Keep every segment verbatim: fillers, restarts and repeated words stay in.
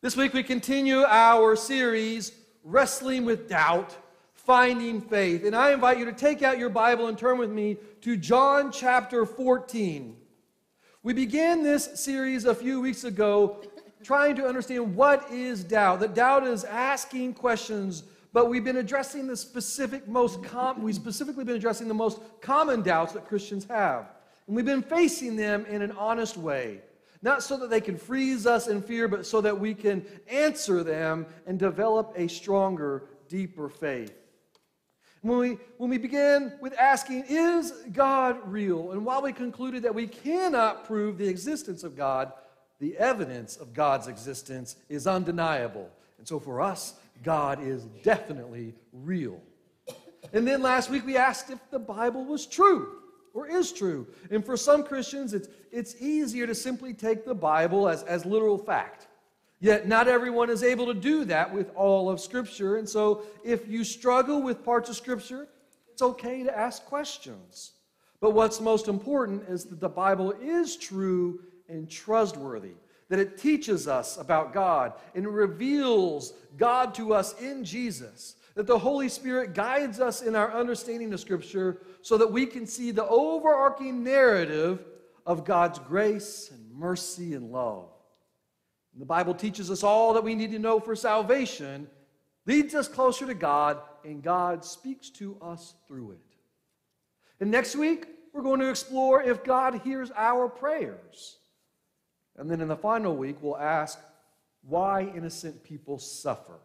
This week we continue our series, Wrestling with Doubt, Finding Faith. And I invite you to take out your Bible and turn with me to John chapter fourteen. We began this series a few weeks ago trying to understand what is doubt. That doubt is asking questions, but we've been addressing the specific most com- we've specifically been addressing the most common doubts that Christians have. And we've been facing them in an honest way. Not so that they can freeze us in fear, but so that we can answer them and develop a stronger, deeper faith. When we, when we began with asking, is God real? And while we concluded that we cannot prove the existence of God, the evidence of God's existence is undeniable. And so for us, God is definitely real. And then last week we asked if the Bible was true. Or is true. And for some Christians, it's, it's easier to simply take the Bible as, as literal fact. Yet not everyone is able to do that with all of Scripture. And so if you struggle with parts of Scripture, it's okay to ask questions. But what's most important is that the Bible is true and trustworthy. That it teaches us about God and reveals God to us in Jesus. That the Holy Spirit guides us in our understanding of Scripture so that we can see the overarching narrative of God's grace and mercy and love. And the Bible teaches us all that we need to know for salvation, leads us closer to God, and God speaks to us through it. And next week, we're going to explore if God hears our prayers. And then in the final week, we'll ask why innocent people suffer.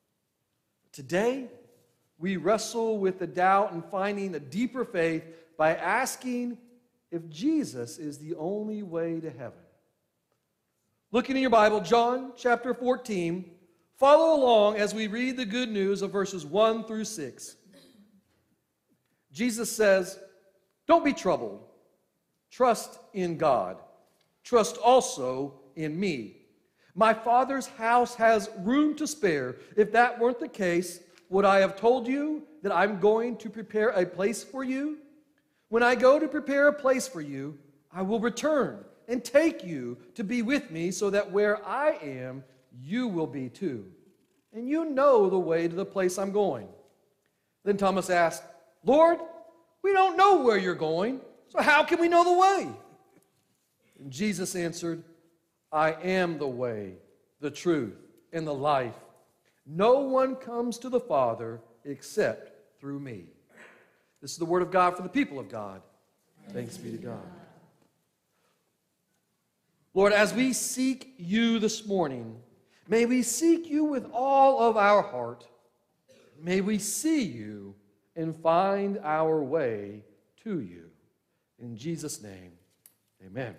Today, we wrestle with the doubt and finding a deeper faith by asking if Jesus is the only way to heaven. Looking in your Bible, John chapter fourteen, follow along as we read the good news of verses one through six. Jesus says, "Don't be troubled. Trust in God. Trust also in me. My Father's house has room to spare. If that weren't the case, would I have told you that I'm going to prepare a place for you? When I go to prepare a place for you, I will return and take you to be with me so that where I am, you will be too. And you know the way to the place I'm going." Then Thomas asked, "Lord, we don't know where you're going, so how can we know the way?" And Jesus answered, "I am the way, the truth, and the life. No one comes to the Father except through me." This is the word of God for the people of God. Thanks be to God. Lord, as we seek you this morning, may we seek you with all of our heart. May we see you and find our way to you. In Jesus' name, amen.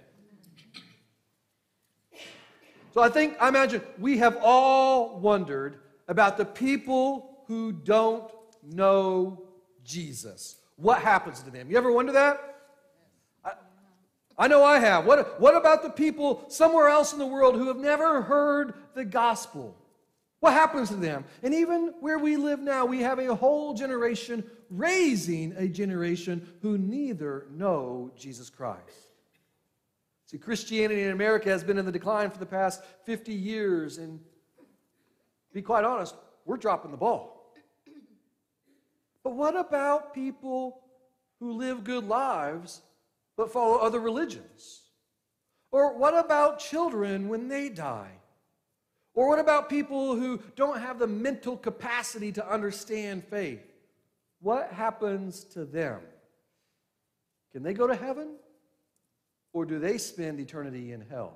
So I think, I imagine, we have all wondered about the people who don't know Jesus. What happens to them? You ever wonder that? I, I know I have. What, what about the people somewhere else in the world who have never heard the gospel? What happens to them? And even where we live now, we have a whole generation raising a generation who neither know Jesus Christ. See, Christianity in America has been in the decline for the past fifty years, and to be quite honest, we're dropping the ball. But what about people who live good lives but follow other religions? Or what about children when they die? Or what about people who don't have the mental capacity to understand faith? What happens to them? Can they go to heaven? Or do they spend eternity in hell?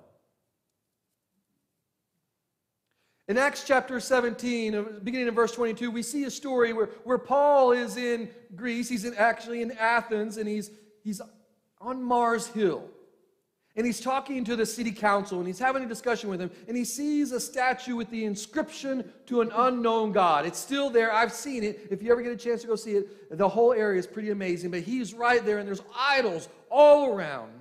In Acts chapter seventeen, beginning in verse twenty-two, we see a story where, where Paul is in Greece. He's in, actually in Athens, and he's, he's on Mars Hill. And he's talking to the city council, and he's having a discussion with them, and he sees a statue with the inscription to an unknown God. It's still there. I've seen it. If you ever get a chance to go see it, the whole area is pretty amazing. But he's right there, and there's idols all around.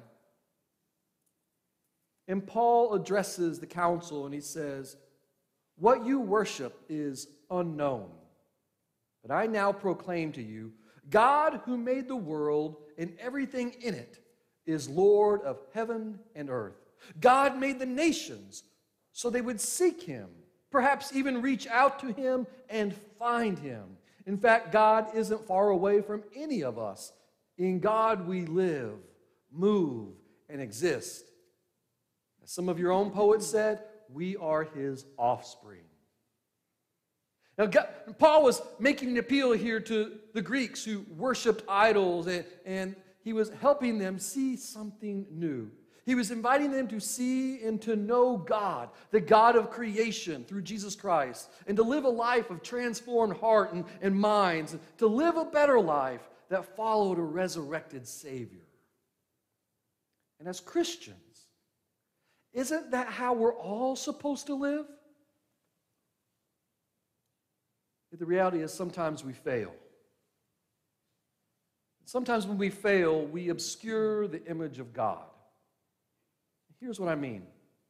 And Paul addresses the council, and he says, "What you worship is unknown. But I now proclaim to you, God who made the world and everything in it is Lord of heaven and earth. God made the nations so they would seek him, perhaps even reach out to him and find him. In fact, God isn't far away from any of us. In God we live, move, and exist. As some of your own poets said, we are his offspring. Now, God, Paul was making an appeal here to the Greeks who worshiped idols, and, and he was helping them see something new. He was inviting them to see and to know God, the God of creation through Jesus Christ, and to live a life of transformed heart and, and minds, to live a better life that followed a resurrected Savior. And as Christians, isn't that how we're all supposed to live? But the reality is sometimes we fail. Sometimes when we fail, we obscure the image of God. Here's what I mean.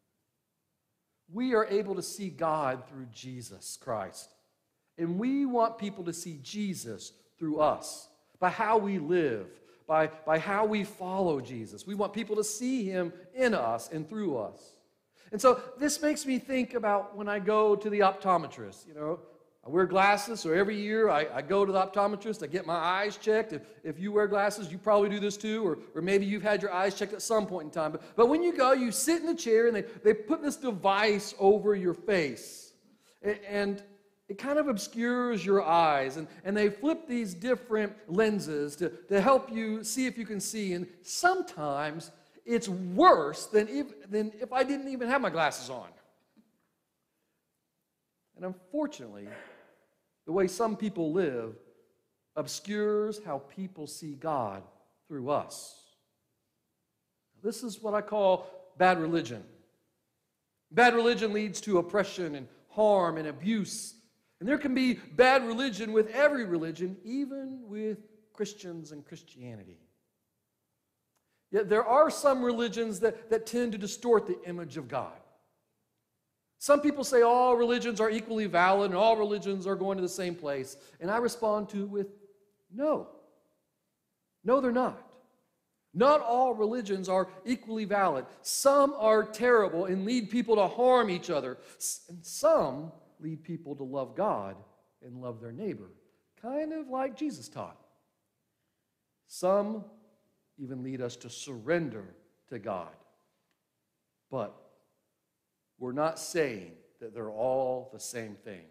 We are able to see God through Jesus Christ. And we want people to see Jesus through us, by how we live, by, by how we follow Jesus. We want people to see him in us and through us. And so this makes me think about when I go to the optometrist. You know, I wear glasses, so every year I, I go to the optometrist, I get my eyes checked. If, if you wear glasses, you probably do this too, or, or maybe you've had your eyes checked at some point in time. But, but when you go, you sit in the chair, and they, they put this device over your face. And, and it kind of obscures your eyes, and, and they flip these different lenses to, to help you see if you can see. And sometimes it's worse than if, than if I didn't even have my glasses on. And unfortunately, the way some people live obscures how people see God through us. This is what I call bad religion. Bad religion leads to oppression and harm and abuse. And there can be bad religion with every religion, even with Christians and Christianity. Yet there are some religions that, that tend to distort the image of God. Some people say all religions are equally valid and all religions are going to the same place. And I respond to with no. No, they're not. Not all religions are equally valid. Some are terrible and lead people to harm each other. And some lead people to love God and love their neighbor, kind of like Jesus taught. Some even lead us to surrender to God. But we're not saying that they're all the same thing.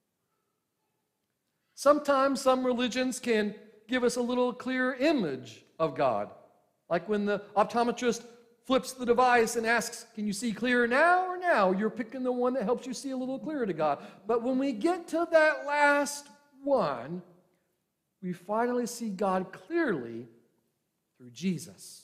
Sometimes some religions can give us a little clearer image of God. Like when the optometrist flips the device and asks, can you see clearer now or now? You're picking the one that helps you see a little clearer to God. But when we get to that last one, we finally see God clearly through Jesus.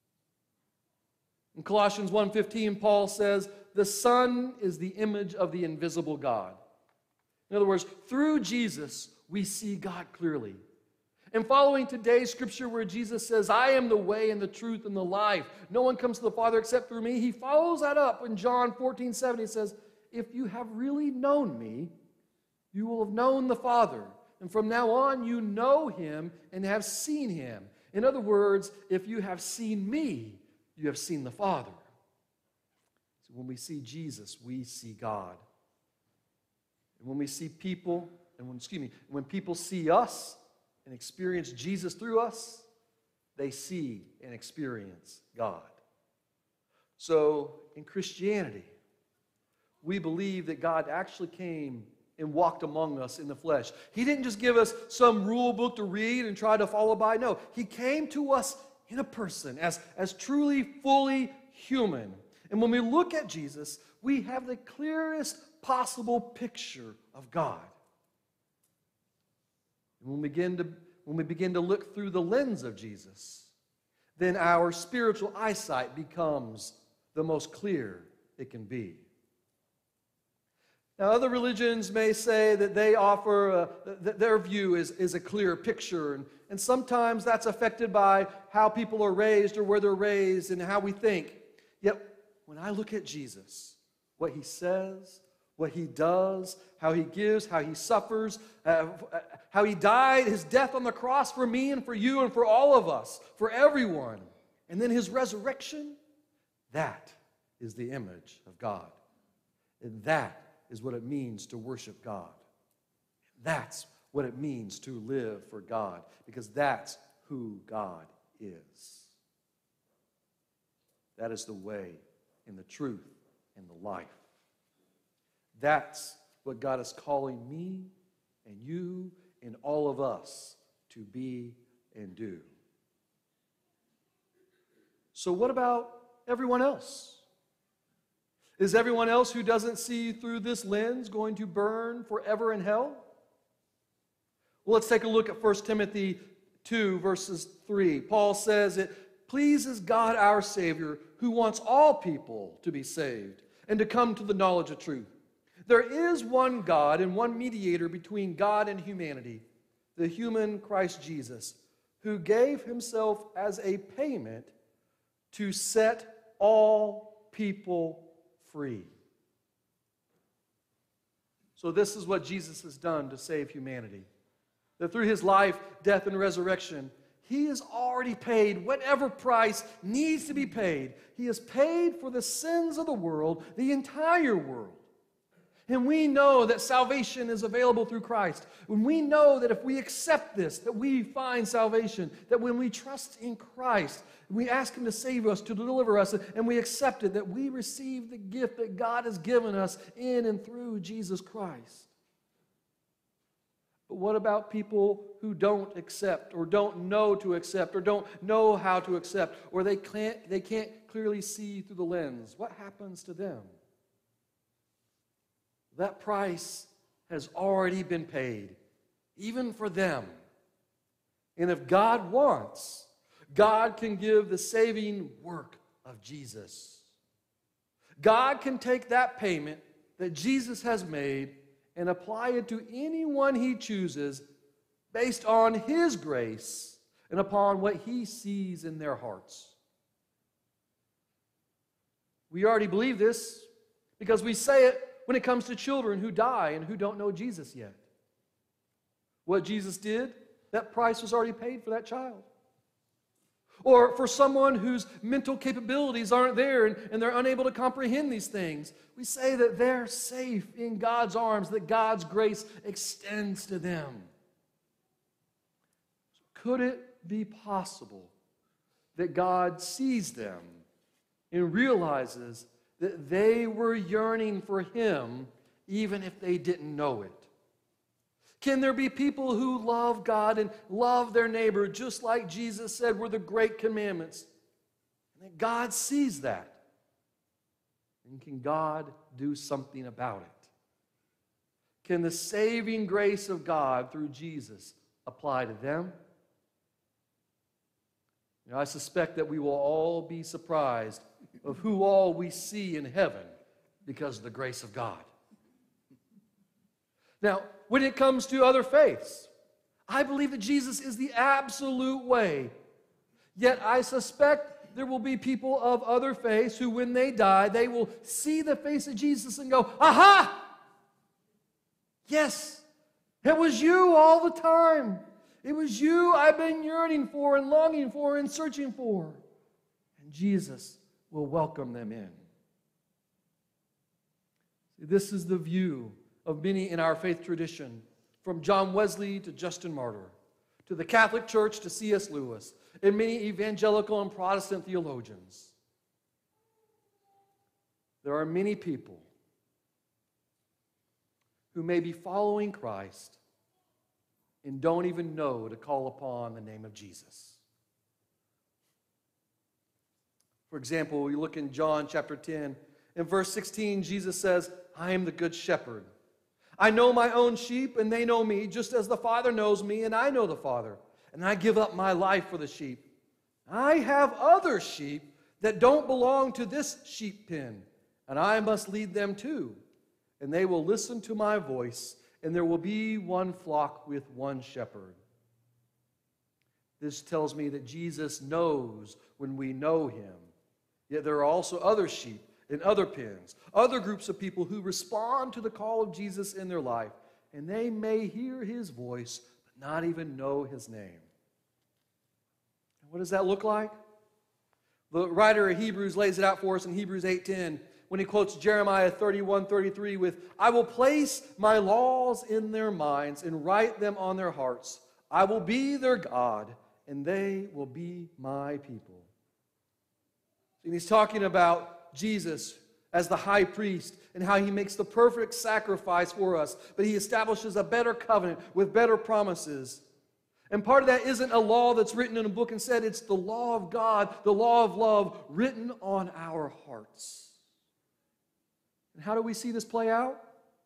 In Colossians one fifteen, Paul says, the Son is the image of the invisible God. In other words, through Jesus, we see God clearly. And following today's scripture where Jesus says, I am the way and the truth and the life. No one comes to the Father except through me. He follows that up in John fourteen seven. He says, if you have really known me, you will have known the Father. And from now on, you know him and have seen him. In other words, if you have seen me, you have seen the Father. So when we see Jesus, we see God. And when we see people, and when, excuse me, when people see us and experience Jesus through us, they see and experience God. So in Christianity, we believe that God actually came and walked among us in the flesh. He didn't just give us some rule book to read and try to follow by. No, he came to us in a person as, as truly, fully human. And when we look at Jesus, we have the clearest possible picture of God. And when we begin to, when we begin to look through the lens of Jesus, then our spiritual eyesight becomes the most clear it can be. Now, other religions may say that they offer, a, that their view is, is a clear picture, and, and sometimes that's affected by how people are raised or where they're raised and how we think. Yet, when I look at Jesus, what he says, what he does, how he gives, how he suffers, uh, how he died, his death on the cross for me and for you and for all of us, for everyone, and then his resurrection, that is the image of God. And that is what it means to worship God. That's what it means to live for God, because that's who God is. That is the way and the truth and the life. That's what God is calling me and you and all of us to be and do. So what about everyone else? Is everyone else who doesn't see through this lens going to burn forever in hell? Well, let's take a look at First Timothy two, verses three. Paul says, "It pleases God our Savior, who wants all people to be saved and to come to the knowledge of truth. There is one God and one mediator between God and humanity, the human Christ Jesus, who gave himself as a payment to set all people free." So this is what Jesus has done to save humanity. That through his life, death, and resurrection, he has already paid whatever price needs to be paid. He has paid for the sins of the world, the entire world. And we know that salvation is available through Christ. When we know that if we accept this, that we find salvation, that when we trust in Christ, we ask him to save us, to deliver us, and we accept it, that we receive the gift that God has given us in and through Jesus Christ. But what about people who don't accept, or don't know to accept, or don't know how to accept, or they can't, they can't clearly see through the lens? What happens to them? That price has already been paid, even for them. And if God wants, God can give the saving work of Jesus. God can take that payment that Jesus has made and apply it to anyone he chooses based on his grace and upon what he sees in their hearts. We already believe this because we say it when it comes to children who die and who don't know Jesus yet. What Jesus did, that price was already paid for that child. Or for someone whose mental capabilities aren't there and, and they're unable to comprehend these things, we say that they're safe in God's arms, that God's grace extends to them. Could it be possible that God sees them and realizes that they were yearning for him even if they didn't know it? Can there be people who love God and love their neighbor just like Jesus said were the great commandments? And that God sees that. And can God do something about it? Can the saving grace of God through Jesus apply to them? You know, I suspect that we will all be surprised of who all we see in heaven because of the grace of God. Now, when it comes to other faiths, I believe that Jesus is the absolute way. Yet I suspect there will be people of other faiths who, when they die, they will see the face of Jesus and go, "Aha! Yes, it was you all the time. It was you I've been yearning for and longing for and searching for." And Jesus will welcome them in. This is the view of many in our faith tradition, from John Wesley to Justin Martyr, to the Catholic Church to C S Lewis, and many evangelical and Protestant theologians. There are many people who may be following Christ and don't even know to call upon the name of Jesus. For example, we look in John chapter ten. In verse sixteen, Jesus says, "I am the good shepherd. I know my own sheep, and they know me, just as the Father knows me, and I know the Father. And I give up my life for the sheep. I have other sheep that don't belong to this sheep pen, and I must lead them too. And they will listen to my voice, and there will be one flock with one shepherd." This tells me that Jesus knows when we know him. Yet there are also other sheep in other pens, other groups of people who respond to the call of Jesus in their life, and they may hear his voice, but not even know his name. And what does that look like? The writer of Hebrews lays it out for us in Hebrews eight ten. when he quotes Jeremiah thirty-one thirty-three with, I will place my laws in their minds and write them on their hearts. I will be their God, and they will be my people. And he's talking about Jesus as the high priest and how he makes the perfect sacrifice for us, but he establishes a better covenant with better promises. And part of that isn't a law that's written in a book and said, it's the law of God, the law of love written on our hearts. And how do we see this play out?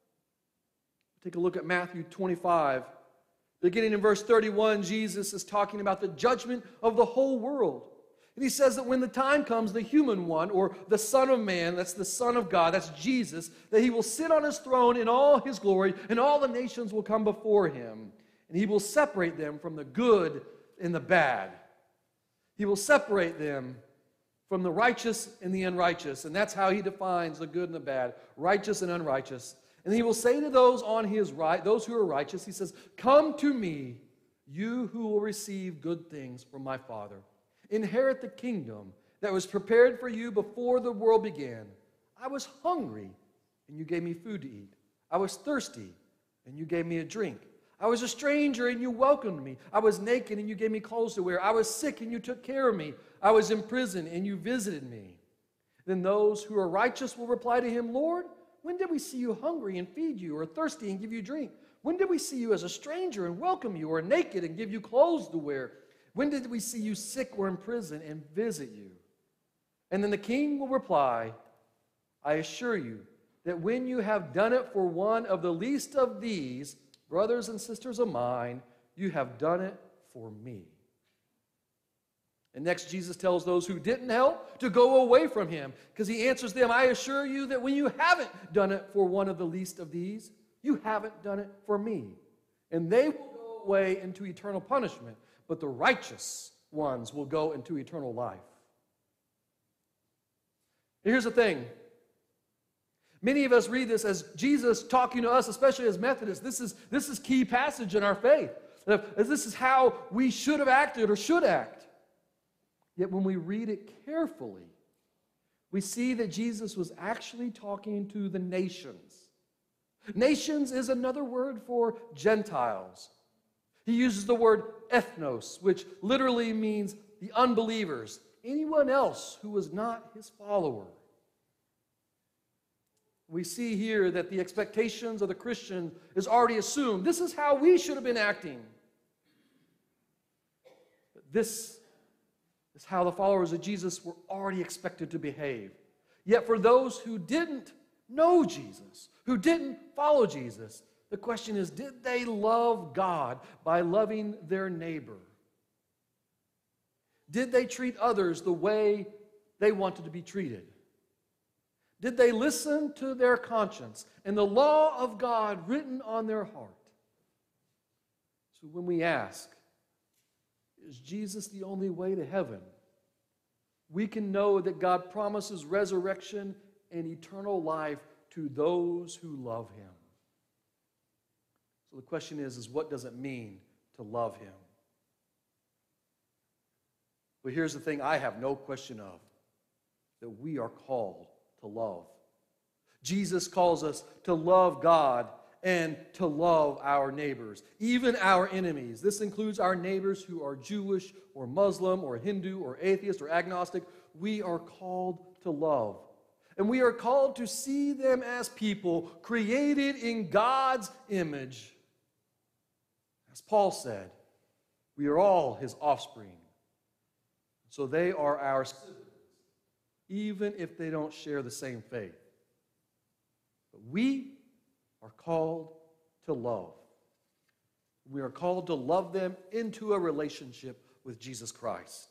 Take a look at Matthew twenty-five. Beginning in verse thirty-one, Jesus is talking about the judgment of the whole world. And he says that when the time comes, the human one, or the Son of Man, that's the Son of God, that's Jesus, that he will sit on his throne in all his glory, and all the nations will come before him. And he will separate them from the good and the bad. He will separate them from the righteous and the unrighteous. And that's how he defines the good and the bad, righteous and unrighteous. And he will say to those on his right, those who are righteous, he says, come to me, you who will receive good things from my Father. Inherit the kingdom that was prepared for you before the world began. I was hungry, and you gave me food to eat. I was thirsty, and you gave me a drink. I was a stranger, and you welcomed me. I was naked, and you gave me clothes to wear. I was sick, and you took care of me. I was in prison, and you visited me. Then those who are righteous will reply to him, Lord, when did we see you hungry and feed you, or thirsty and give you drink? When did we see you as a stranger and welcome you, or naked and give you clothes to wear? When did we see you sick or in prison and visit you? And then the king will reply, I assure you that when you have done it for one of the least of these, brothers and sisters of mine, you have done it for me. And next, Jesus tells those who didn't help to go away from him, because he answers them, I assure you that when you haven't done it for one of the least of these, you haven't done it for me. And they will go away into eternal punishment, but the righteous ones will go into eternal life. Here's the thing. Many of us read this as Jesus talking to us, especially as Methodists. This is, this is key passage in our faith. This is how we should have acted or should act. Yet when we read it carefully, we see that Jesus was actually talking to the nations. Nations is another word for Gentiles. He uses the word ethnos, which literally means the unbelievers, anyone else who was not his follower. We see here that the expectations of the Christian is already assumed. This is how we should have been acting. But this is how the followers of Jesus were already expected to behave. Yet for those who didn't know Jesus, who didn't follow Jesus, the question is, did they love God by loving their neighbor? Did they treat others the way they wanted to be treated? Did they listen to their conscience and the law of God written on their heart? So when we ask, is Jesus the only way to heaven? We can know that God promises resurrection and eternal life to those who love him. So the question is, is what does it mean to love him? But here's the thing I have no question of, that we are called to love. Jesus calls us to love God and to love our neighbors, even our enemies. This includes our neighbors who are Jewish or Muslim or Hindu or atheist or agnostic. We are called to love. And we are called to see them as people created in God's image. As Paul said, we are all his offspring. So they are our siblings, even if they don't share the same faith. But we are called to love. We are called to love them into a relationship with Jesus Christ.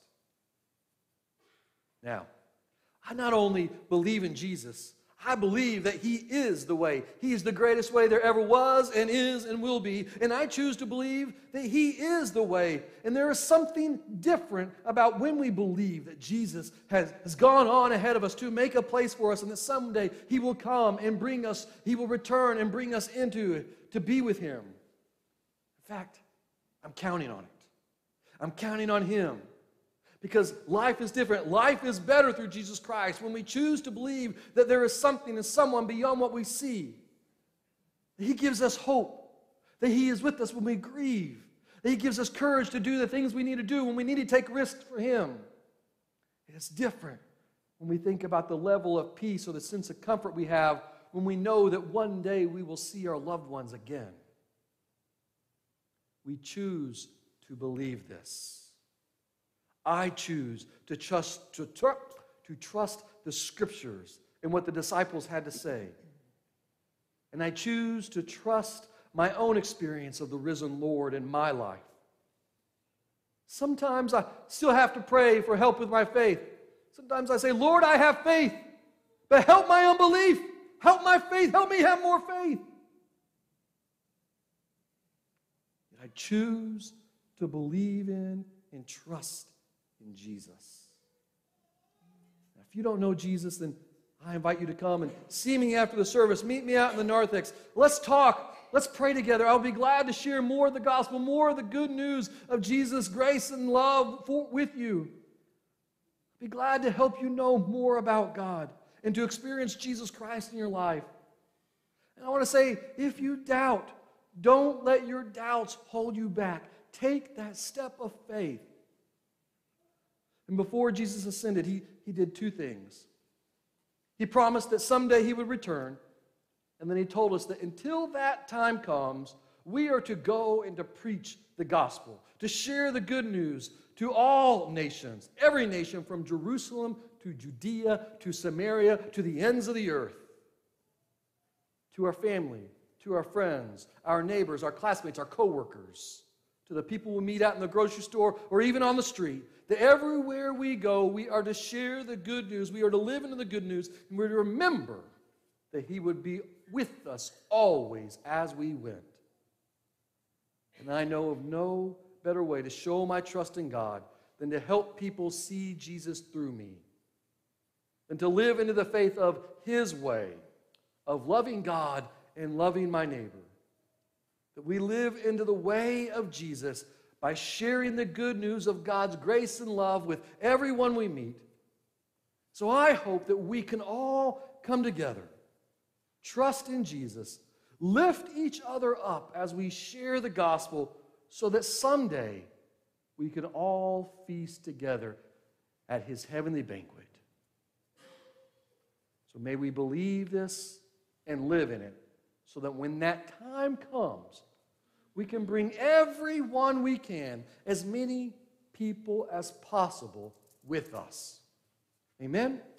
Now, I not only believe in Jesus, I believe that he is the way. He is the greatest way there ever was and is and will be. And I choose to believe that he is the way. And there is something different about when we believe that Jesus has, has gone on ahead of us to make a place for us, and that someday he will come and bring us, he will return and bring us into it to be with him. In fact, I'm counting on it. I'm counting on him. Because life is different. Life is better through Jesus Christ when we choose to believe that there is something and someone beyond what we see. That He gives us hope. That He is with us when we grieve. That He gives us courage to do the things we need to do when we need to take risks for Him. It's different when we think about the level of peace or the sense of comfort we have when we know that one day we will see our loved ones again. We choose to believe this. I choose to trust, to, tr- to trust the Scriptures and what the disciples had to say. And I choose to trust my own experience of the risen Lord in my life. Sometimes I still have to pray for help with my faith. Sometimes I say, Lord, I have faith, but help my unbelief. Help my faith. Help me have more faith. And I choose to believe in and trust in Jesus. Now, if you don't know Jesus, then I invite you to come and see me after the service. Meet me out in the narthex. Let's talk. Let's pray together. I'll be glad to share more of the gospel, more of the good news of Jesus' grace and love for, with you. I'll be glad to help you know more about God and to experience Jesus Christ in your life. And I want to say, if you doubt, don't let your doubts hold you back. Take that step of faith. And before Jesus ascended, he, he did two things. He promised that someday He would return, and then He told us that until that time comes, we are to go and to preach the gospel, to share the good news to all nations, every nation from Jerusalem to Judea to Samaria to the ends of the earth, to our family, to our friends, our neighbors, our classmates, our co-workers, to the people we meet out in the grocery store or even on the street, that everywhere we go, we are to share the good news. We are to live into the good news, and we're to remember that He would be with us always as we went. And I know of no better way to show my trust in God than to help people see Jesus through me, than to live into the faith of His way, of loving God and loving my neighbor. That we live into the way of Jesus by sharing the good news of God's grace and love with everyone we meet. So I hope that we can all come together, trust in Jesus, lift each other up as we share the gospel so that someday we can all feast together at His heavenly banquet. So may we believe this and live in it so that when that time comes, we can bring everyone we can, as many people as possible, with us. Amen?